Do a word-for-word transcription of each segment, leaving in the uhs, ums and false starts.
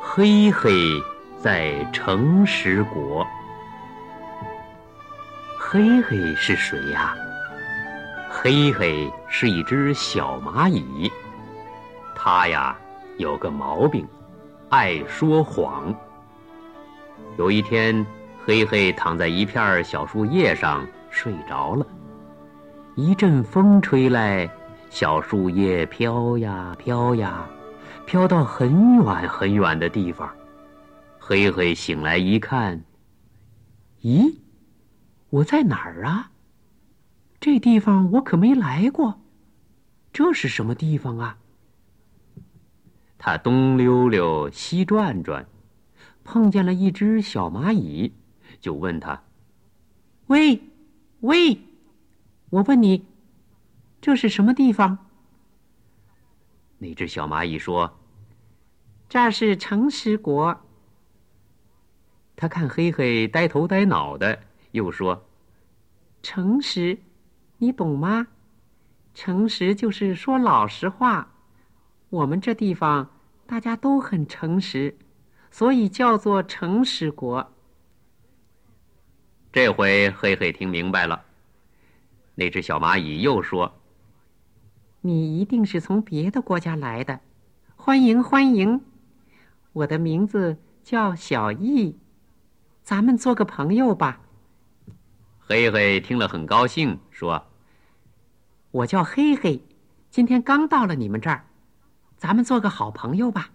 黑黑在诚实国。黑黑是谁呀？黑黑是一只小蚂蚁，它呀有个毛病，爱说谎。有一天，黑黑躺在一片小树叶上睡着了，一阵风吹来，小树叶飘呀飘呀，飘到很远很远的地方。黑黑醒来一看，咦，我在哪儿啊？这地方我可没来过，这是什么地方啊？他东溜溜西转转，碰见了一只小蚂蚁，就问他：喂喂，我问你，这是什么地方？那只小蚂蚁说：这是诚实国。他看黑黑呆头呆脑的，又说：诚实，你懂吗？诚实就是说老实话，我们这地方大家都很诚实，所以叫做诚实国。这回黑黑听明白了。那只小蚂蚁又说：你一定是从别的国家来的，欢迎欢迎，我的名字叫小易，咱们做个朋友吧。黑黑听了很高兴，说：我叫黑黑，今天刚到了你们这儿，咱们做个好朋友吧。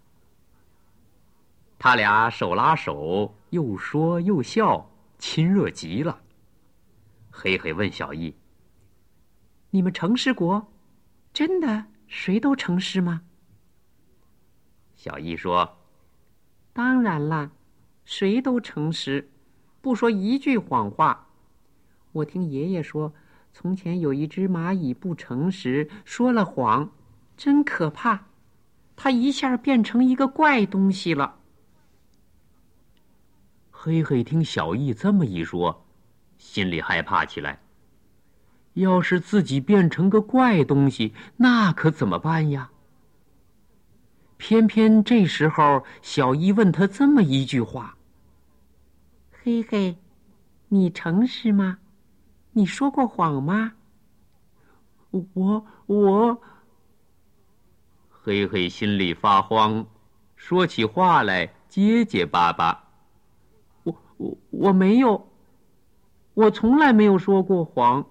他俩手拉手，又说又笑，亲热极了。黑黑问小易：你们诚实国真的谁都诚实吗？小易说：当然啦，谁都诚实，不说一句谎话。我听爷爷说，从前有一只蚂蚁不诚实，说了谎，真可怕，它一下变成一个怪东西了。黑黑听小易这么一说，心里害怕起来。要是自己变成个怪东西，那可怎么办呀？偏偏这时候，小易问他这么一句话：黑黑，你诚实吗？你说过谎吗？我我黑黑心里发慌，说起话来结结巴巴。我我我没有，我从来没有说过谎。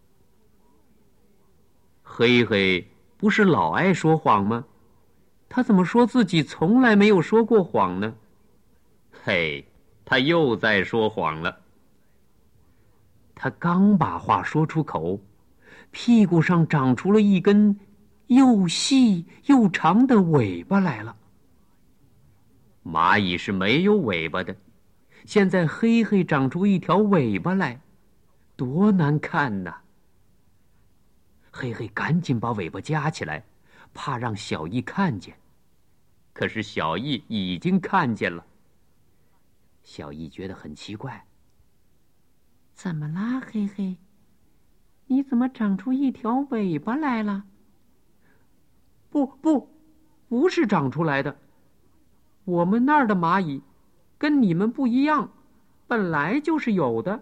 黑黑不是老爱说谎吗？他怎么说自己从来没有说过谎呢？嘿，他又在说谎了。他刚把话说出口，屁股上长出了一根又细又长的尾巴来了。蚂蚁是没有尾巴的，现在黑黑长出一条尾巴来，多难看呐！黑黑赶紧把尾巴夹起来，怕让小易看见。可是小易已经看见了。小易觉得很奇怪，怎么啦，黑黑？你怎么长出一条尾巴来了？不不，不是长出来的。我们那儿的蚂蚁跟你们不一样，本来就是有的。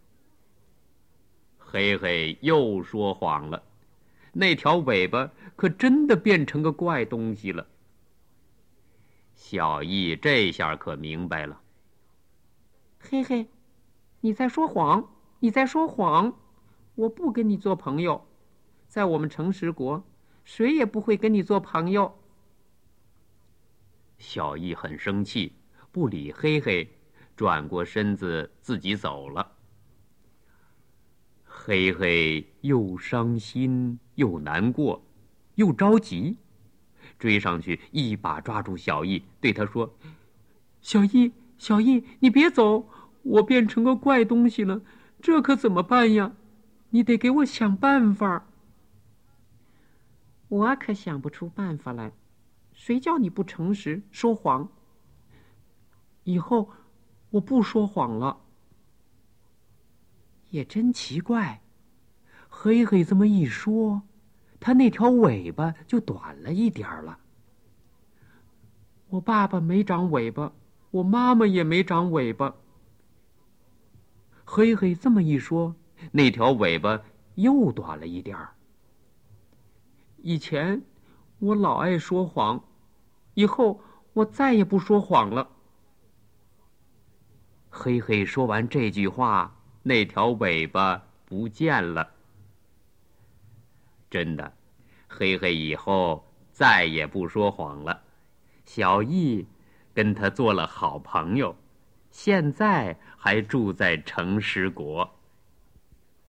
黑黑又说谎了，那条尾巴可真的变成个怪东西了。小易这下可明白了。黑黑，你在说谎，你在说谎，我不跟你做朋友，在我们诚实国，谁也不会跟你做朋友。小易很生气，不理黑黑，转过身子自己走了。黑黑又伤心又难过又着急，追上去一把抓住小易，对他说：小易小易，你别走，我变成个怪东西了，这可怎么办呀？你得给我想办法。我可想不出办法来，谁叫你不诚实说谎？以后我不说谎了。也真奇怪，黑黑这么一说，他那条尾巴就短了一点了。 我爸爸没长尾巴，我妈妈也没长尾巴。黑黑这么一说，那条尾巴又短了一点儿。以前我老爱说谎，以后我再也不说谎了。黑黑说完这句话，那条尾巴不见了。真的，黑黑以后再也不说谎了。小易跟他做了好朋友，现在还住在诚实国。